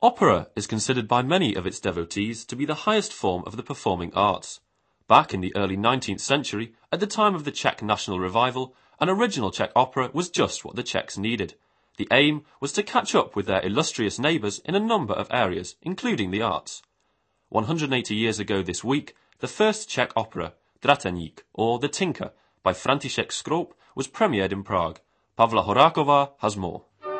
Opera is considered by many of its devotees to be the highest form of the performing arts. Back in the early 19th century, at the time of the Czech national revival, an original Czech opera was just what the Czechs needed. The aim was to catch up with their illustrious neighbours in a number of areas, including the arts. 180 years ago this week, the first Czech opera, Drateník, or The Tinker, by František Škrob, was premiered in Prague. Pavla Horáková has more.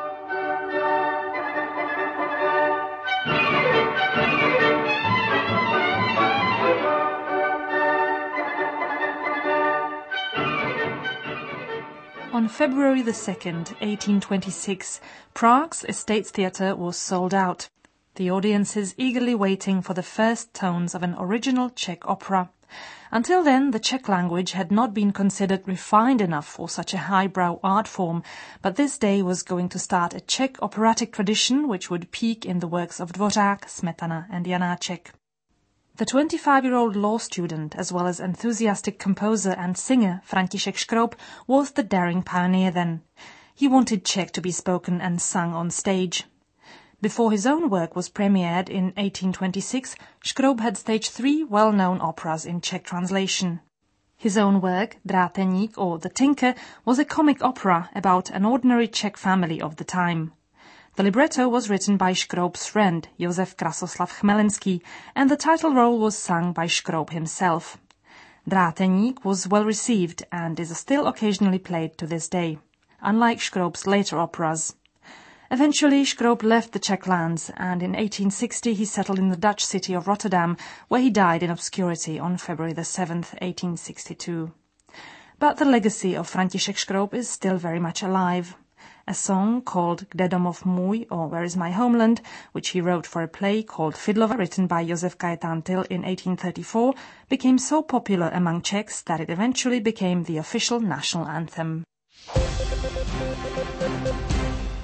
On February 2nd, 1826, Prague's Estates Theatre was sold out, the audiences eagerly waiting for the first tones of an original Czech opera. Until then, the Czech language had not been considered refined enough for such a highbrow art form, but this day was going to start a Czech operatic tradition which would peak in the works of Dvořák, Smetana and Janáček. The 25-year-old law student, as well as enthusiastic composer and singer František Škrob, was the daring pioneer then. He wanted Czech to be spoken and sung on stage. Before his own work was premiered in 1826, Škrob had staged 3 well-known operas in Czech translation. His own work, Drateník or The Tinker, was a comic opera about an ordinary Czech family of the time. The libretto was written by Škrob's friend, Josef Krasoslav Chmelenský, and the title role was sung by Škrob himself. Drateník was well received and is still occasionally played to this day, unlike Škrob's later operas. Eventually, Škrob left the Czech lands, and in 1860 he settled in the Dutch city of Rotterdam, where he died in obscurity on February 7th, 1862. But the legacy of František Škrob is still very much alive. A song called Kde domov můj, or Where is my homeland, which he wrote for a play called Fidlova, written by Josef Kajetán Tyl in 1834, became so popular among Czechs that it eventually became the official national anthem.